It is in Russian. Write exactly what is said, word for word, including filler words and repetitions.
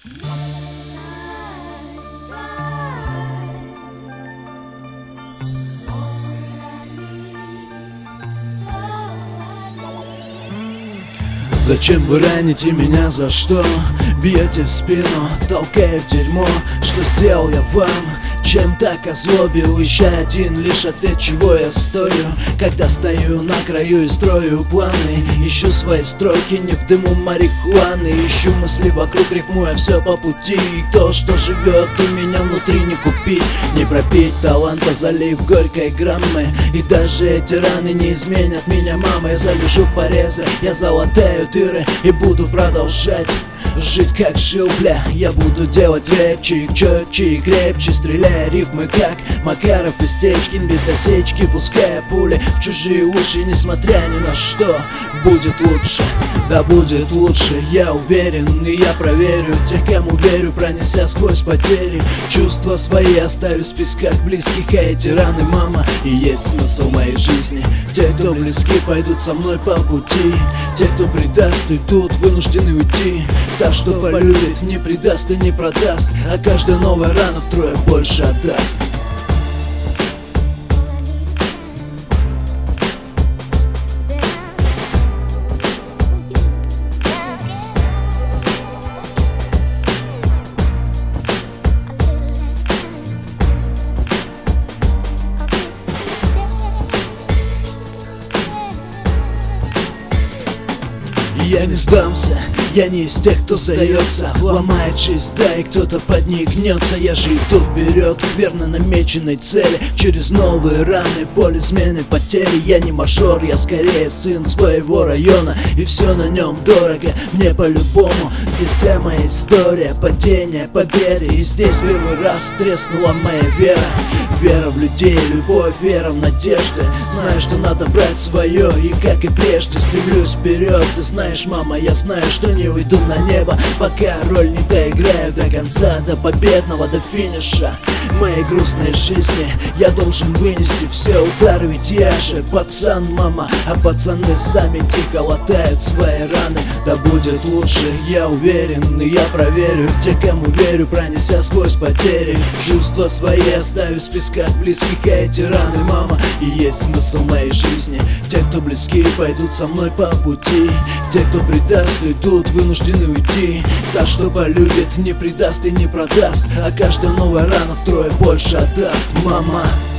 Зачем вы раните меня, за что? Бьете в спину, толкая в дерьмо. Что сделал я вам? Чем так озлобил? Еще один лишь ответ, чего я стою. Когда стою на краю и строю планы, ищу свои строки не в дыму марихуаны. Ищу мысли вокруг, рифмуя все по пути. И то, что живет у меня внутри, не купить, не пропить таланта, залив горькой граммы. И даже эти раны не изменят меня, мама. Я залежу порезы, я залатаю дыры и буду продолжать жить как жил, бля. Я буду делать рэпчик четче и крепче, стреляя рифмы как Макаров и Стечкин, без осечки, пуская пули в чужие уши. Несмотря ни на что, будет лучше, да будет лучше, я уверен. И я проверю тех, кому верю, пронеся сквозь потери. Чувства свои оставив в списках близких, а эти раны, мама, и есть смысл моей жизни. Те, кто близки, пойдут со мной по пути. Те, кто предаст, уйдут, вынуждены уйти. Та, что полюбит, не предаст и не продаст, а каждая новая рана втрое больше отдаст. Я не сдамся, я не из тех, кто сдается, ломает жизнь, да, и кто-то под ней гнется. Я же иду вперед к верно намеченной цели, через новые раны, боль, измены, потери. Я не мажор, я скорее сын своего района, и все на нем дорого мне по-любому. Здесь вся моя история, падение, победы, и здесь первый раз треснула моя вера. Вера в людей, любовь, вера в надежды. Знаю, что надо брать свое, и как и прежде стремлюсь вперед. Ты знаешь, мама, я знаю, что не уйду на небо, пока роль не доиграю до конца, до победного, до финиша моей грустной жизни. Я должен вынести все удары, ведь я же пацан, мама, а пацаны сами тихо латают свои раны. Да будет лучше, я уверен, и я проверю тех, кому верю, пронеся сквозь потери. Чувства свои оставив в списках близких, а эти раны, мама, и есть смысл моей жизни. Те, кто близки, пойдут со мной по пути. Те, кто предаст, уйдут, вынуждены уйти. Та, что полюбит, не предаст и не продаст, а каждая новая рана втрое больше отдаст, мама.